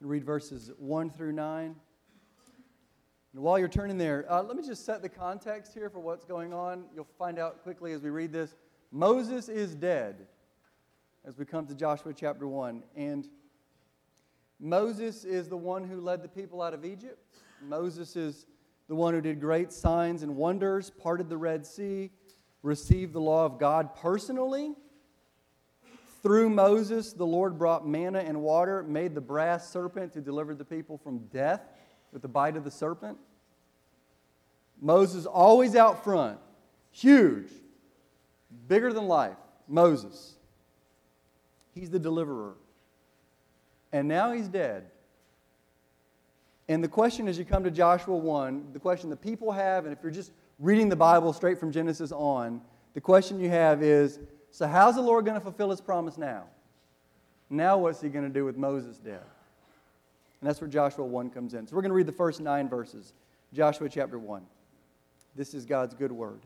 Read verses 1 through 9. And while you're turning there, let me just set the context here for what's going on. You'll find out quickly as we read this. Moses is dead as we come to Joshua chapter 1. And Moses is the one who led the people out of Egypt. Moses is the one who did great signs and wonders, parted the Red Sea, received the law of God personally. Through Moses, the Lord brought manna and water, made the brass serpent to deliver the people from death with the bite of the serpent. Moses always out front, huge, bigger than life. Moses. He's the deliverer. And now he's dead. And the question as you come to Joshua 1, the question the people have, and if you're just reading the Bible straight from Genesis on, the question you have is, so how's the Lord going to fulfill His promise now? Now what's He going to do with Moses dead? And that's where Joshua 1 comes in. So we're going to read the first 9 verses. Joshua chapter 1. This is God's good word.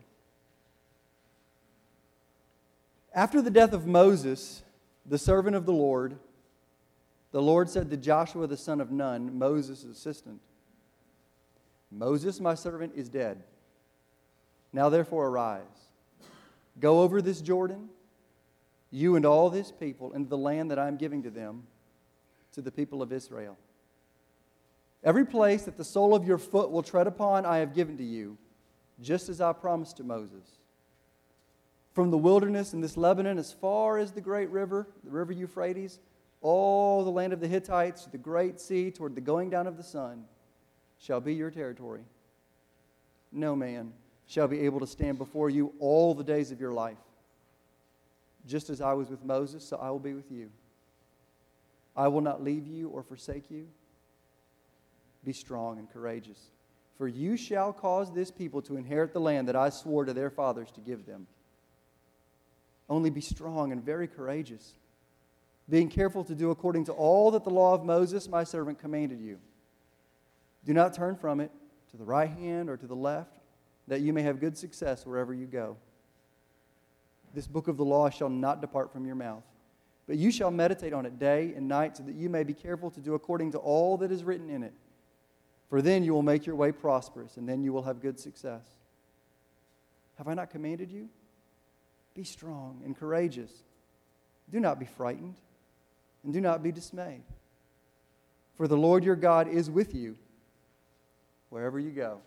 After the death of Moses, the servant of the Lord said to Joshua the son of Nun, Moses' assistant, Moses, my servant, is dead. Now therefore arise. Go over this Jordan, you and all this people, into the land that I am giving to them, to the people of Israel. Every place that the sole of your foot will tread upon, I have given to you, just as I promised to Moses. From the wilderness in this Lebanon, as far as the great river, the river Euphrates, all the land of the Hittites, to the great sea, toward the going down of the sun, shall be your territory. No man shall be able to stand before you all the days of your life. Just as I was with Moses, so I will be with you. I will not leave you or forsake you. Be strong and courageous, for you shall cause this people to inherit the land that I swore to their fathers to give them. Only be strong and very courageous, being careful to do according to all that the law of Moses, my servant, commanded you. Do not turn from it to the right hand or to the left, that you may have good success wherever you go. This book of the law shall not depart from your mouth, but you shall meditate on it day and night, so that you may be careful to do according to all that is written in it. For then you will make your way prosperous, and then you will have good success. Have I not commanded you? Be strong and courageous. Do not be frightened, and do not be dismayed. For the Lord your God is with you wherever you go.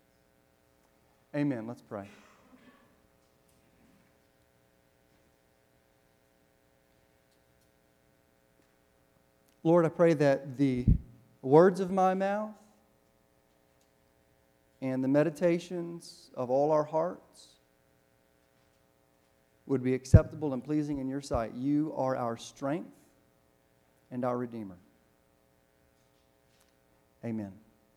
Amen. Let's pray. Lord, I pray that the words of my mouth and the meditations of all our hearts would be acceptable and pleasing in your sight. You are our strength and our Redeemer. Amen.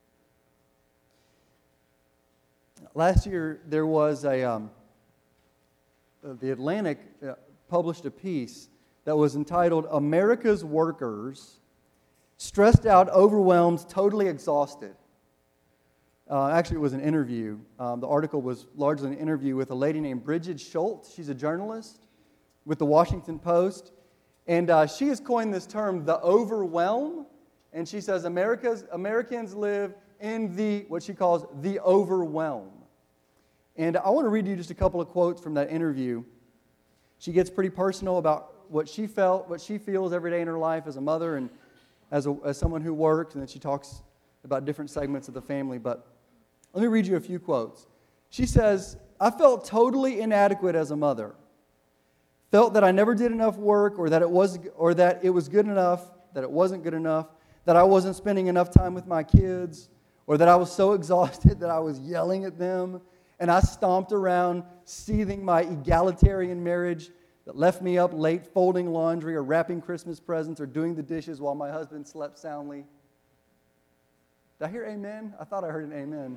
Last year, there was the Atlantic published a piece that was entitled, America's Workers, Stressed Out, Overwhelmed, Totally Exhausted. Actually, it was an interview. The article was largely an interview with a lady named Bridget Schultz. She's a journalist with the Washington Post. And she has coined this term, the overwhelm. And she says Americans live in what she calls the overwhelm. And I want to read you just a couple of quotes from that interview. She gets pretty personal about what she felt, what she feels every day in her life as a mother and as someone who works, and then she talks about different segments of the family. But let me read you a few quotes. She says, I felt totally inadequate as a mother. Felt that I never did enough work, or that it was good enough, that it wasn't good enough, that I wasn't spending enough time with my kids, or that I was so exhausted that I was yelling at them, and I stomped around seething my egalitarian marriage that left me up late folding laundry or wrapping Christmas presents or doing the dishes while my husband slept soundly. Did I hear amen? I thought I heard an amen.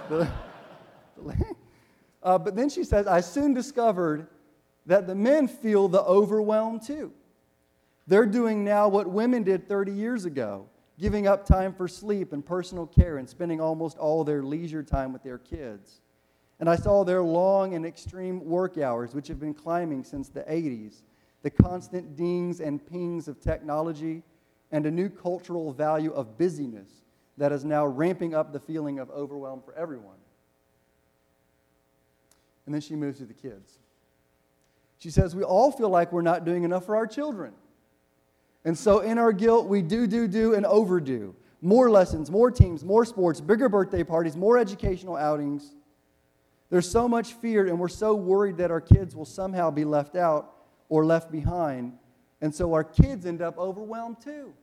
But then she says, I soon discovered that the men feel the overwhelm too. They're doing now what women did 30 years ago, giving up time for sleep and personal care and spending almost all their leisure time with their kids. And I saw their long and extreme work hours, which have been climbing since the 80s, the constant dings and pings of technology, and a new cultural value of busyness that is now ramping up the feeling of overwhelm for everyone. And then she moves to the kids. She says, we all feel like we're not doing enough for our children. And so in our guilt, we do, and overdo. More lessons, more teams, more sports, bigger birthday parties, more educational outings. There's so much fear, and we're so worried that our kids will somehow be left out or left behind. And so our kids end up overwhelmed too.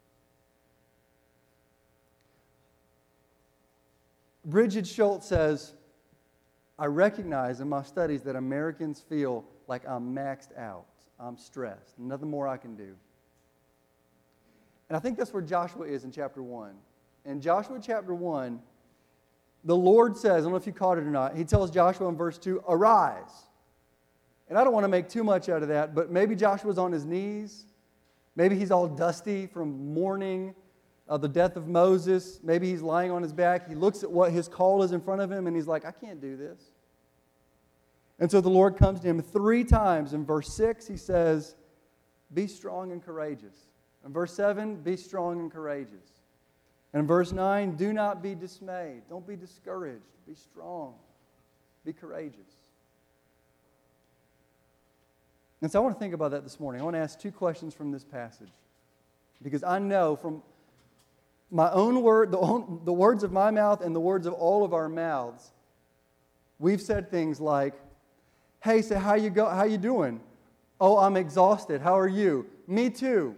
Bridget Schultz says, I recognize in my studies that Americans feel like I'm maxed out. I'm stressed. Nothing more I can do. And I think that's where Joshua is in chapter 1. In Joshua chapter 1, the Lord says, I don't know if you caught it or not, he tells Joshua in verse 2, arise. And I don't want to make too much out of that, but maybe Joshua's on his knees. Maybe he's all dusty from mourning the death of Moses. Maybe he's lying on his back. He looks at what his call is in front of him, and he's like, I can't do this. And so the Lord comes to him 3 times. In verse 6, he says, be strong and courageous. In verse 7, be strong and courageous. And in verse 9, do not be dismayed. Don't be discouraged. Be strong. Be courageous. And so I want to think about that this morning. I want to ask 2 questions from this passage. Because I know from my own word, the words of my mouth and the words of all of our mouths, we've said things like, hey, so how you doing? Oh, I'm exhausted. How are you? Me too.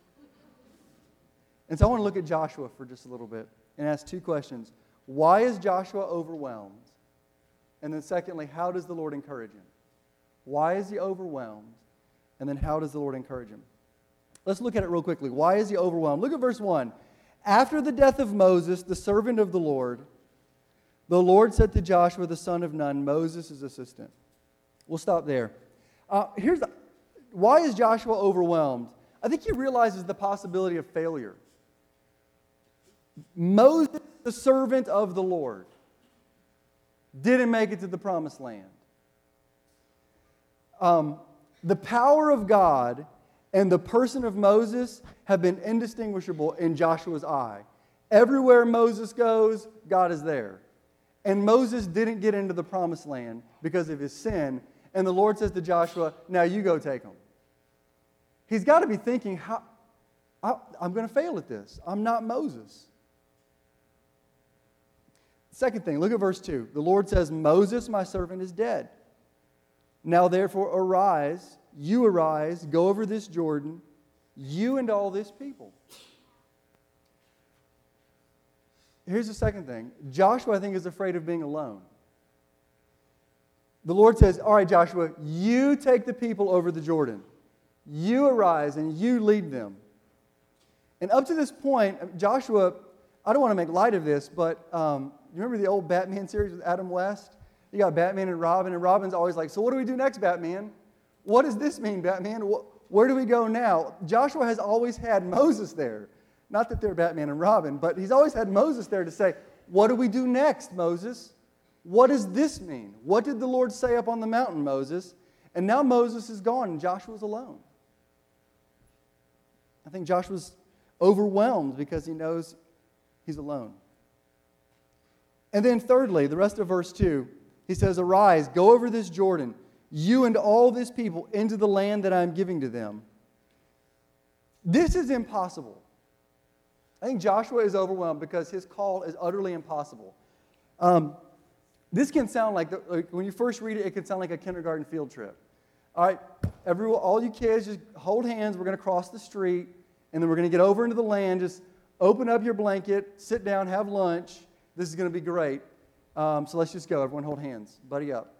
And so I want to look at Joshua for just a little bit and ask 2 questions. Why is Joshua overwhelmed? And then secondly, how does the Lord encourage him? Why is he overwhelmed? And then how does the Lord encourage him? Let's look at it real quickly. Why is he overwhelmed? Look at verse 1. After the death of Moses, the servant of the Lord said to Joshua, the son of Nun, Moses' assistant. We'll stop there. Why is Joshua overwhelmed? I think he realizes the possibility of failure. Moses, the servant of the Lord, didn't make it to the promised land. The power of God and the person of Moses have been indistinguishable in Joshua's eye. Everywhere Moses goes, God is there. And Moses didn't get into the promised land because of his sin. And the Lord says to Joshua, now you go take them. He's got to be thinking, I'm going to fail at this. I'm not Moses. Second thing, look at verse 2. The Lord says, Moses, my servant, is dead. Now therefore arise, go over this Jordan, you and all this people. Here's the second thing. Joshua, I think, is afraid of being alone. The Lord says, all right, Joshua, you take the people over the Jordan. You arise and you lead them. And up to this point, Joshua, I don't want to make light of this, but you remember the old Batman series with Adam West? You got Batman and Robin's always like, so what do we do next, Batman? What does this mean, Batman? Where do we go now? Joshua has always had Moses there. Not that they're Batman and Robin, but he's always had Moses there to say, what do we do next, Moses? What does this mean? What did the Lord say up on the mountain, Moses? And now Moses is gone and Joshua's alone. I think Joshua's overwhelmed because he knows he's alone. And then thirdly, the rest of verse 2, he says, arise, go over this Jordan, you and all this people, into the land that I am giving to them. This is impossible. I think Joshua is overwhelmed because his call is utterly impossible. This can sound like when you first read it, it can sound like a kindergarten field trip. All right, all you kids, just hold hands. We're going to cross the street, and then we're going to get over into the land. Just open up your blanket, sit down, have lunch. This is going to be great. So let's just go. Everyone hold hands. Buddy up.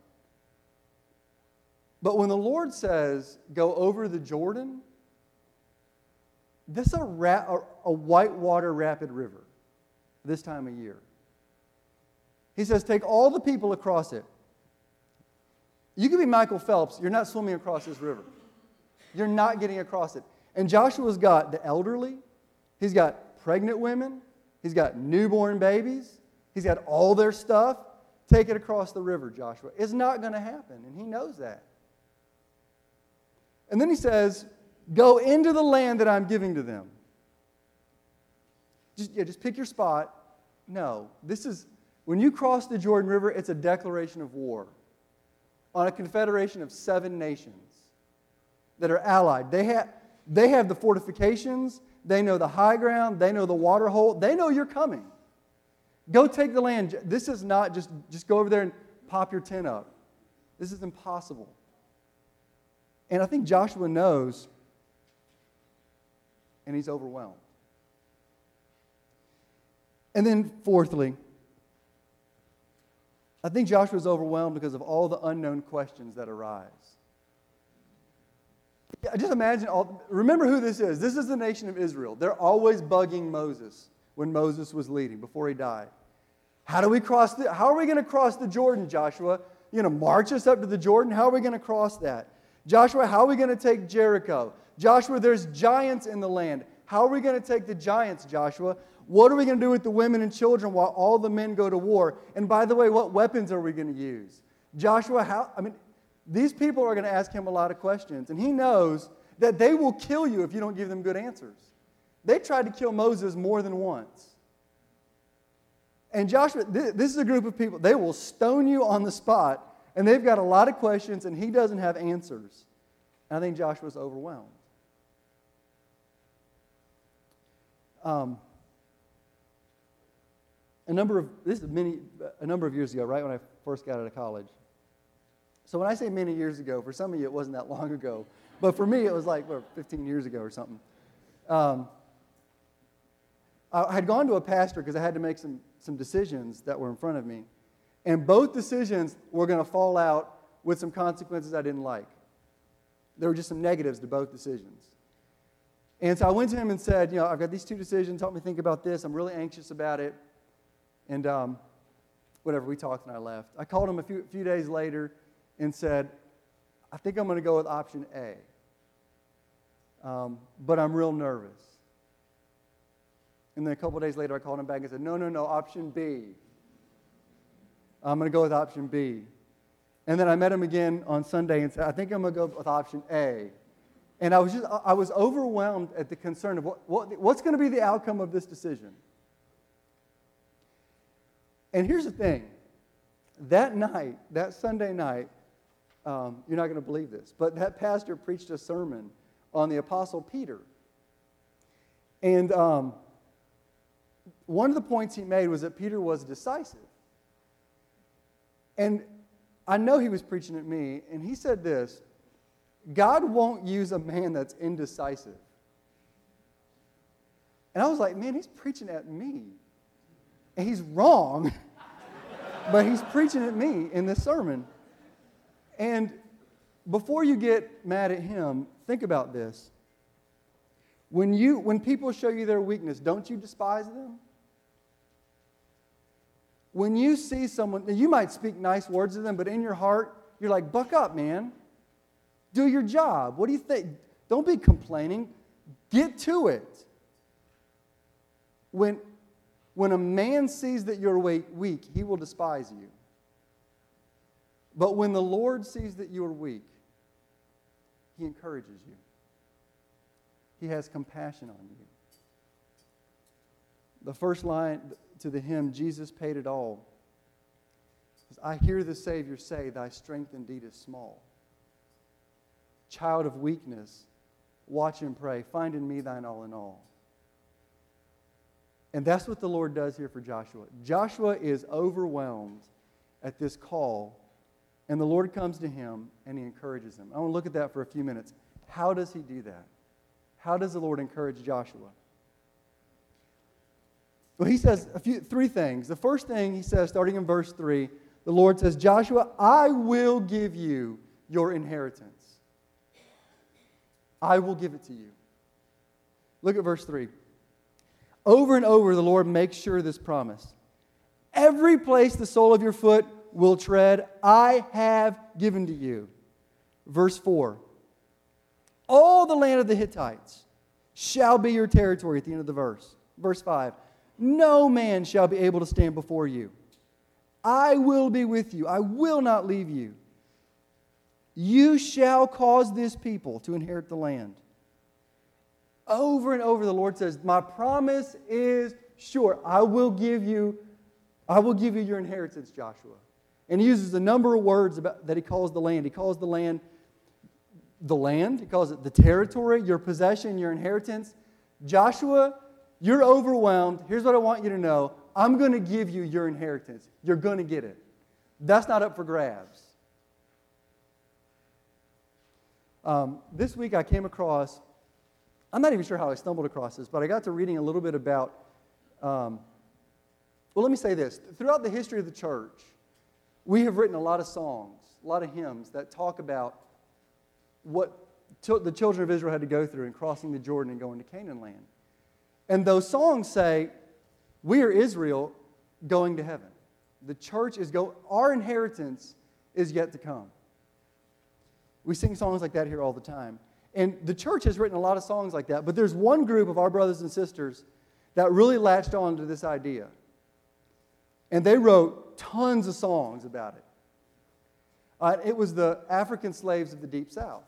But when the Lord says, go over the Jordan, this is a whitewater rapid river this time of year. He says, take all the people across it. You can be Michael Phelps. You're not swimming across this river. You're not getting across it. And Joshua's got the elderly. He's got pregnant women. He's got newborn babies. He's got all their stuff. Take it across the river, Joshua. It's not going to happen, and he knows that. And then he says, go into the land that I'm giving to them. just pick your spot. No, this is, when you cross the Jordan River, it's a declaration of war on a confederation of 7 nations that are allied. They have the fortifications. They know the high ground. They know the water hole. They know you're coming. Go take the land. This is not just go over there and pop your tent up. This is impossible. And I think Joshua knows, and he's overwhelmed. And then fourthly, I think Joshua's overwhelmed because of all the unknown questions that arise. Just imagine, remember who this is. This is the nation of Israel. They're always bugging Moses when Moses was leading, before he died. How are we going to cross the Jordan, Joshua? You're going to march us up to the Jordan? How are we going to cross that? Joshua, how are we going to take Jericho? Joshua, there's giants in the land. How are we going to take the giants, Joshua? What are we going to do with the women and children while all the men go to war? And by the way, what weapons are we going to use? Joshua, these people are going to ask him a lot of questions. And he knows that they will kill you if you don't give them good answers. They tried to kill Moses more than once. And Joshua, this is a group of people, they will stone you on the spot, and they've got a lot of questions, and he doesn't have answers. And I think Joshua's overwhelmed. A number of years ago, right when I first got out of college. So when I say many years ago, for some of you it wasn't that long ago, but for me it was like 15 years ago or something. I had gone to a pastor because I had to make some decisions that were in front of me, and both decisions were going to fall out with some consequences I didn't like. There were just some negatives to both decisions. And so I went to him and said, I've got these 2 decisions. Help me think about this. I'm really anxious about it. And whatever, we talked and I left. I called him a few days later and said, I think I'm going to go with option A. But I'm real nervous. And then a couple of days later, I called him back and said, no, option B. I'm going to go with option B. And then I met him again on Sunday and said, I think I'm going to go with option A. And I was overwhelmed at the concern of what's going to be the outcome of this decision. And here's the thing. That night, that Sunday night, you're not going to believe this, but that pastor preached a sermon on the Apostle Peter. And one of the points he made was that Peter was decisive. And I know he was preaching at me, and he said this, God won't use a man that's indecisive. And I was like, man, he's preaching at me. And he's wrong, but he's preaching at me in this sermon. And before you get mad at him, think about this. When people show you their weakness, don't you despise them? When you see someone, you might speak nice words to them, but in your heart, you're like, buck up, man. Do your job. What do you think? Don't be complaining. Get to it. When a man sees that you're weak, he will despise you. But when the Lord sees that you are weak, he encourages you. He has compassion on you. The first line to the hymn, Jesus paid it all, is, I hear the Savior say, thy strength indeed is small. Child of weakness, watch and pray. Find in me thine all in all. And that's what the Lord does here for Joshua. Joshua is overwhelmed at this call, and the Lord comes to him and he encourages him. I want to look at that for a few minutes. How does he do that? How does the Lord encourage Joshua? Well, he says 3 things. The first thing he says, starting in verse 3, the Lord says, Joshua, I will give you your inheritance. I will give it to you. Look at verse 3. Over and over, the Lord makes sure of this promise. Every place the sole of your foot will tread, I have given to you. Verse 4. All the land of the Hittites shall be your territory at the end of the verse. Verse 5. No man shall be able to stand before you. I will be with you. I will not leave you. You shall cause this people to inherit the land. Over and over, the Lord says, my promise is sure, I will give you your inheritance, Joshua. And he uses a number of words that he calls the land. He calls the land, he calls it the territory, your possession, your inheritance. Joshua, you're overwhelmed. Here's what I want you to know. I'm going to give you your inheritance. You're going to get it. That's not up for grabs. This week I came across, I'm not even sure how I stumbled across this, but I got to reading a little bit about, well, let me say this. Throughout the history of the church, we have written a lot of songs, a lot of hymns that talk about what the children of Israel had to go through in crossing the Jordan and going to Canaan land. And those songs say, we are Israel going to heaven. The church our inheritance is yet to come. We sing songs like that here all the time. And the church has written a lot of songs like that, but there's one group of our brothers and sisters that really latched on to this idea. And they wrote tons of songs about it. It was the African slaves of the Deep South.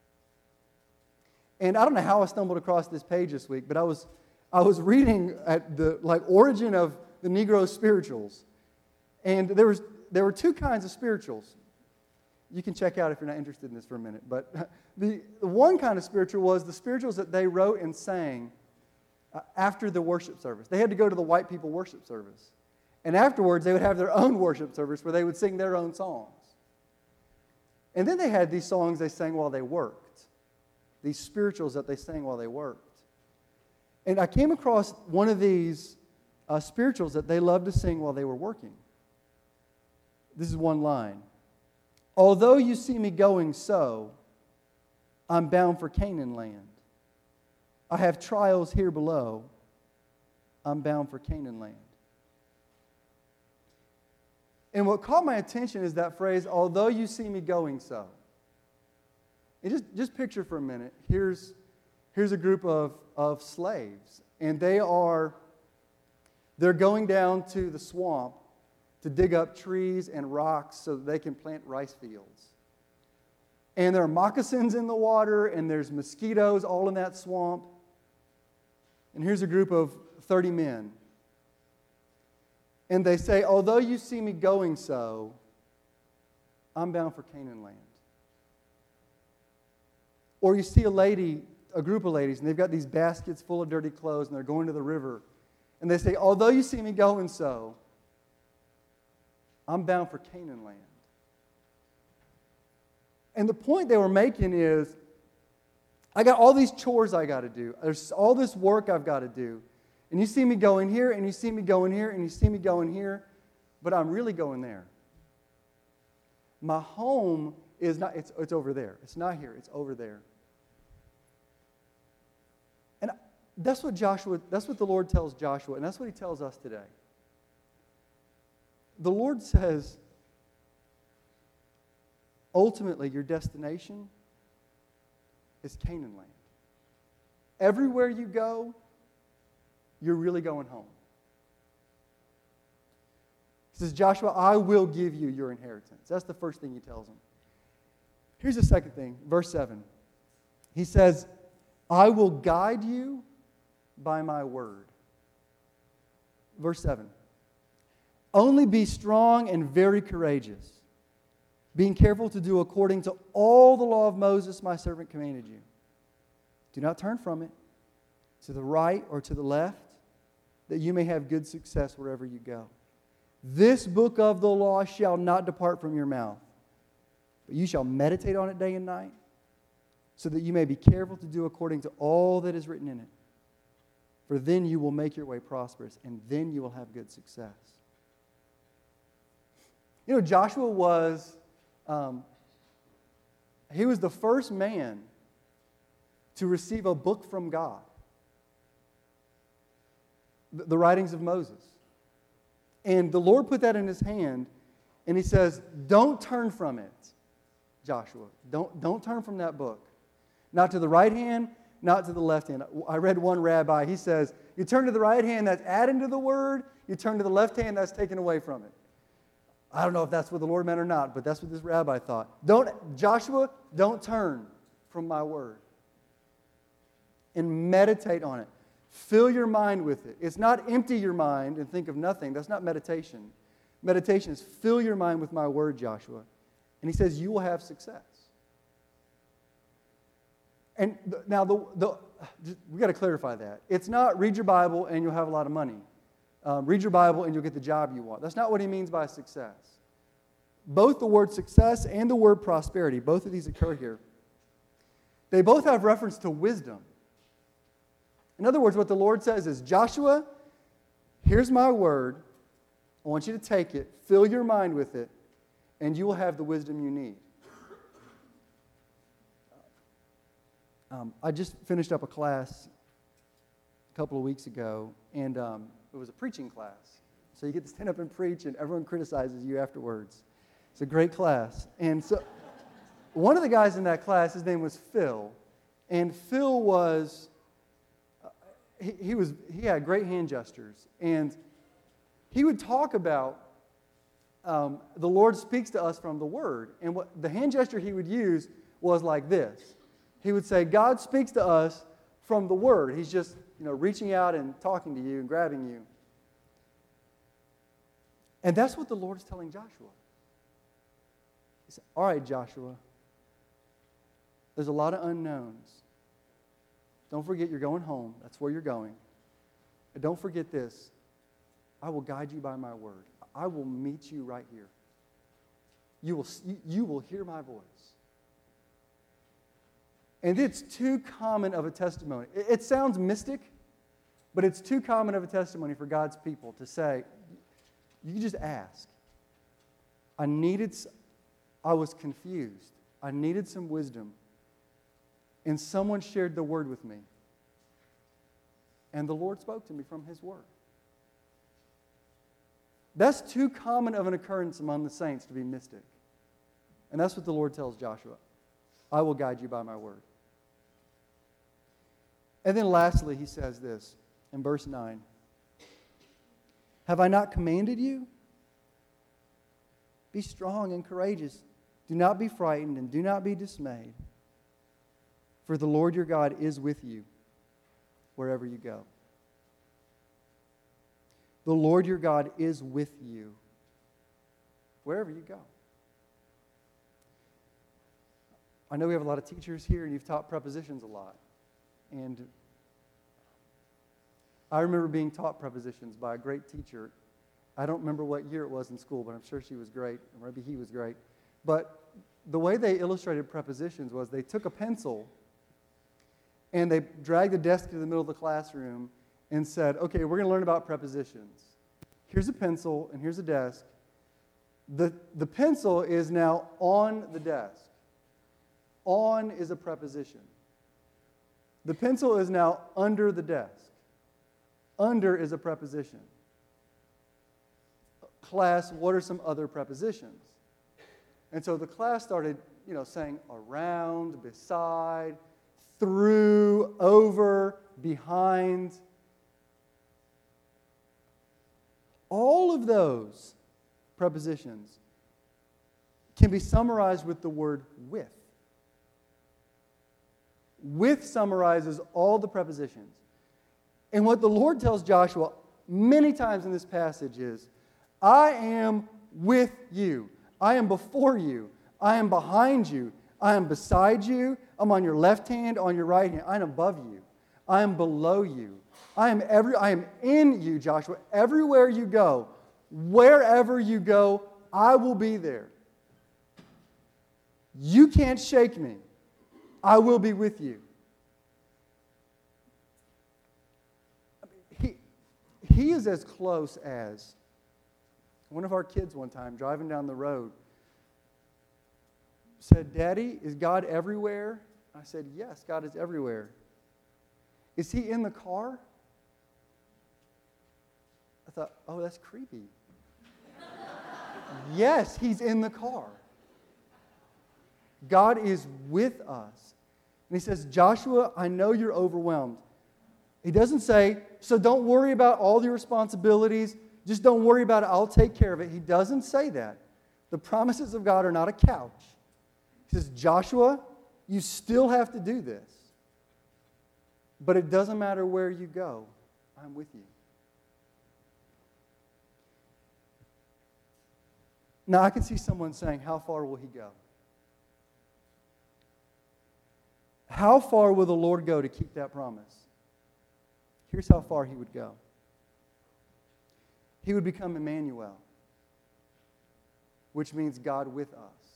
And I don't know how I stumbled across this page this week, but I was reading at the origin of the Negro spirituals. And there were two kinds of spirituals. You can check out if you're not interested in this for a minute. But the one kind of spiritual was the spirituals that they wrote and sang after the worship service. They had to go to the white people worship service. And afterwards, they would have their own worship service where they would sing their own songs. And then they had these songs they sang while they worked. These spirituals that they sang while they worked. And I came across one of these spirituals that they loved to sing while they were working. This is one line. Although you see me going so, I'm bound for Canaan land. I have trials here below. I'm bound for Canaan land. And what caught my attention is that phrase, although you see me going so. And just picture for a minute, here's a group of slaves, and they're going down to the swamp to dig up trees and rocks so that they can plant rice fields. And there are moccasins in the water, and there's mosquitoes all in that swamp. And here's a group of 30 men. And they say, although you see me going so, I'm bound for Canaan land. Or you see a group of ladies, and they've got these baskets full of dirty clothes, and they're going to the river. And they say, although you see me going so, I'm bound for Canaan land. And the point they were making is, I got all these chores I got to do. There's all this work I've got to do. And you see me going here, and you see me going here, and you see me going here, but I'm really going there. My home is not, it's over there. It's not here, it's over there. And that's what the Lord tells Joshua, and that's what he tells us today. The Lord says, ultimately, your destination is Canaan land. Everywhere you go, you're really going home. He says, Joshua, I will give you your inheritance. That's the first thing he tells him. Here's the second thing, verse 7. He says, I will guide you by my word. Verse 7. Only be strong and very courageous, being careful to do according to all the law of Moses, my servant, commanded you. Do not turn from it to the right or to the left, that you may have good success wherever you go. This book of the law shall not depart from your mouth, but you shall meditate on it day and night, so that you may be careful to do according to all that is written in it. For then you will make your way prosperous, and then you will have good success. You know, Joshua was the first man to receive a book from God. The writings of Moses. And the Lord put that in his hand, and he says, don't turn from it, Joshua. Don't turn from that book. Not to the right hand, not to the left hand. I read one rabbi, he says, you turn to the right hand, that's adding to the word. You turn to the left hand, that's taken away from it. I don't know if that's what the Lord meant or not, but that's what this rabbi thought. Joshua, don't turn from my word. And meditate on it. Fill your mind with it. It's not empty your mind and think of nothing. That's not meditation. Meditation is fill your mind with my word, Joshua. And he says, you will have success. And now, we got to clarify that. It's not read your Bible and you'll have a lot of money. Read your Bible and you'll get the job you want. That's not what he means by success. Both the word success and the word prosperity, both of these occur here. They both have reference to wisdom. In other words, what the Lord says is, Joshua, here's my word. I want you to take it, fill your mind with it, and you will have the wisdom you need. I just finished up a class a couple of weeks ago, and it was a preaching class. So you get to stand up and preach, and everyone criticizes you afterwards. It's a great class. And so one of the guys in that class, his name was Phil, and Phil was, he had great hand gestures, and he would talk about the Lord speaks to us from the Word, and what the hand gesture he would use was like this. He would say, God speaks to us from the Word. He's just, reaching out and talking to you and grabbing you. And that's what the Lord is telling Joshua. He said, all right, Joshua, there's a lot of unknowns. Don't forget you're going home. That's where you're going. And don't forget this. I will guide you by my word. I will meet you right here. You will hear my voice. And it's too common of a testimony. It sounds mystic, but it's too common of a testimony for God's people to say, you can just ask. I was confused. I needed some wisdom. And someone shared the word with me. And the Lord spoke to me from his word. That's too common of an occurrence among the saints to be mystic. And that's what the Lord tells Joshua. I will guide you by my word. And then lastly, he says this in verse 9. Have I not commanded you? Be strong and courageous. Do not be frightened and do not be dismayed. For the Lord your God is with you wherever you go. The Lord your God is with you wherever you go. I know we have a lot of teachers here, and you've taught prepositions a lot. And I remember being taught prepositions by a great teacher. I don't remember what year it was in school, but I'm sure she was great, or maybe he was great. But the way they illustrated prepositions was they took a pencil and they dragged the desk to the middle of the classroom and said, okay, we're going to learn about prepositions. Here's a pencil and here's a desk. The pencil is now on the desk. On is a preposition. The pencil is now under the desk. Under is a preposition. Class, what are some other prepositions? And so the class started, saying around, beside, through, over, behind. All of those prepositions can be summarized with the word with. With summarizes all the prepositions. And what the Lord tells Joshua many times in this passage is, I am with you. I am before you. I am behind you. I am beside you. I'm on your left hand, on your right hand. I am above you. I am below you. I am in you, Joshua. Everywhere you go, wherever you go, I will be there. You can't shake me. I will be with you. He is as close as one of our kids one time driving down the road said, Daddy, is God everywhere? I said, yes, God is everywhere. Is he in the car? I thought, oh, that's creepy. Yes, he's in the car. God is with us. And he says, Joshua, I know you're overwhelmed. He doesn't say, so don't worry about all your responsibilities. Just don't worry about it. I'll take care of it. He doesn't say that. The promises of God are not a couch. He says, Joshua, you still have to do this. But it doesn't matter where you go, I'm with you. Now, I can see someone saying, how far will he go? How far will the Lord go to keep that promise? Here's how far he would go. He would become Emmanuel, which means God with us.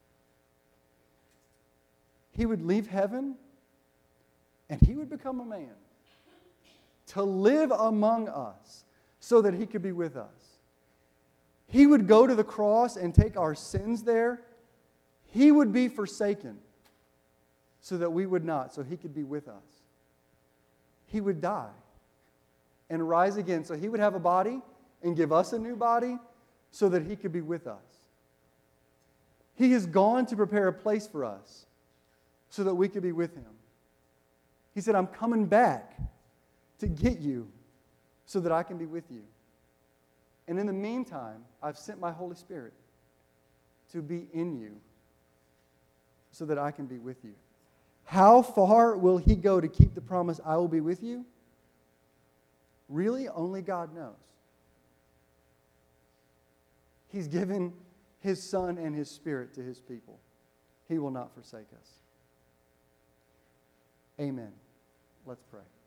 He would leave heaven, and he would become a man to live among us so that he could be with us. He would go to the cross and take our sins there. He would be forsaken so that we would not, so he could be with us. He would die and rise again, so he would have a body and give us a new body so that he could be with us. He has gone to prepare a place for us so that we could be with him. He said, I'm coming back to get you so that I can be with you. And in the meantime, I've sent my Holy Spirit to be in you so that I can be with you. How far will he go to keep the promise, I will be with you? Really, only God knows. He's given his Son and his Spirit to his people. He will not forsake us. Amen. Let's pray.